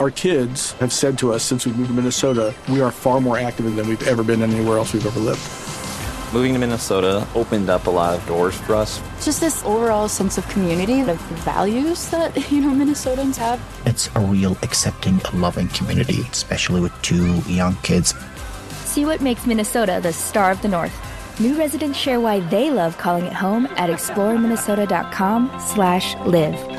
Our kids have said to us since we moved to Minnesota, we are far more active than we've ever been anywhere else we've ever lived. Moving to Minnesota opened up a lot of doors for us. Just this overall sense of community, the values that, Minnesotans have. It's a real accepting, loving community, especially with 2 young kids. See what makes Minnesota the star of the North. New residents share why they love calling it home at exploreminnesota.com/live.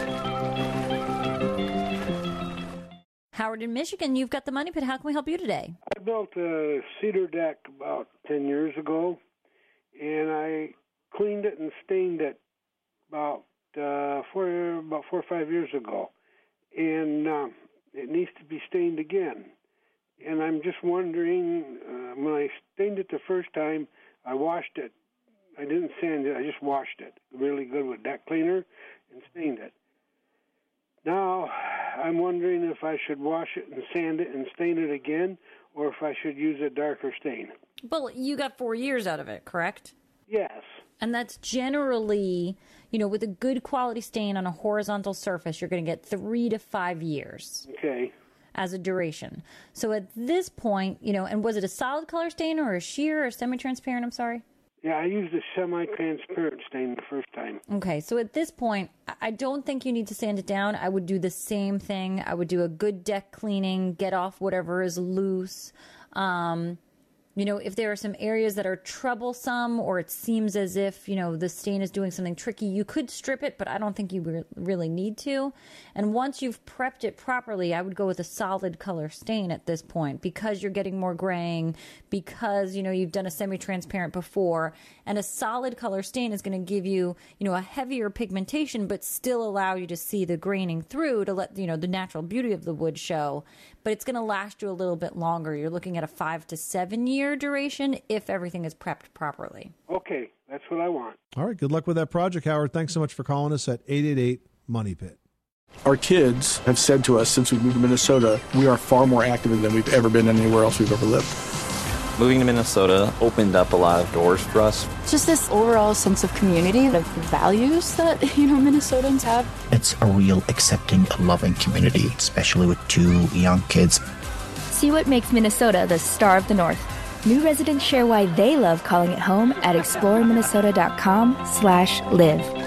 Howard in Michigan, you've got the Money Pit. How can we help you today? I built a cedar deck about 10 years ago, and I cleaned it and stained it about 4 or 5 years ago. And it needs to be stained again. And I'm just wondering, when I stained it the first time, I washed it. I didn't sand it, I just washed it really good with deck cleaner and stained it. Now, I'm wondering if I should wash it and sand it and stain it again, or if I should use a darker stain. Well, you got 4 years out of it, correct? Yes. And that's generally, with a good quality stain on a horizontal surface, you're going to get 3 to 5 years. Okay. As a duration. So at this point, and was it a solid color stain or a sheer or semi-transparent? I'm sorry? Yeah, I used a semi-transparent stain the first time. Okay, so at this point, I don't think you need to sand it down. I would do the same thing. I would do a good deck cleaning, get off whatever is loose. If there are some areas that are troublesome or it seems as if, the stain is doing something tricky, you could strip it, but I don't think you really need to. And once you've prepped it properly, I would go with a solid color stain at this point because you're getting more graying, because, you've done a semi-transparent before. And a solid color stain is going to give you, a heavier pigmentation, but still allow you to see the graining through to let, the natural beauty of the wood show. But it's going to last you a little bit longer. You're looking at a 5 to 7 year duration if everything is prepped properly. Okay, that's what I want. All right, good luck with that project, Howard. Thanks so much for calling us at 888-MONEY-PIT. Our kids have said to us since we moved to Minnesota, we are far more active than we've ever been anywhere else we've ever lived. Moving to Minnesota opened up a lot of doors for us. Just this overall sense of community, the values that, Minnesotans have. It's a real accepting, loving community, especially with 2 young kids. See what makes Minnesota the star of the North. New residents share why they love calling it home at exploreminnesota.com/live.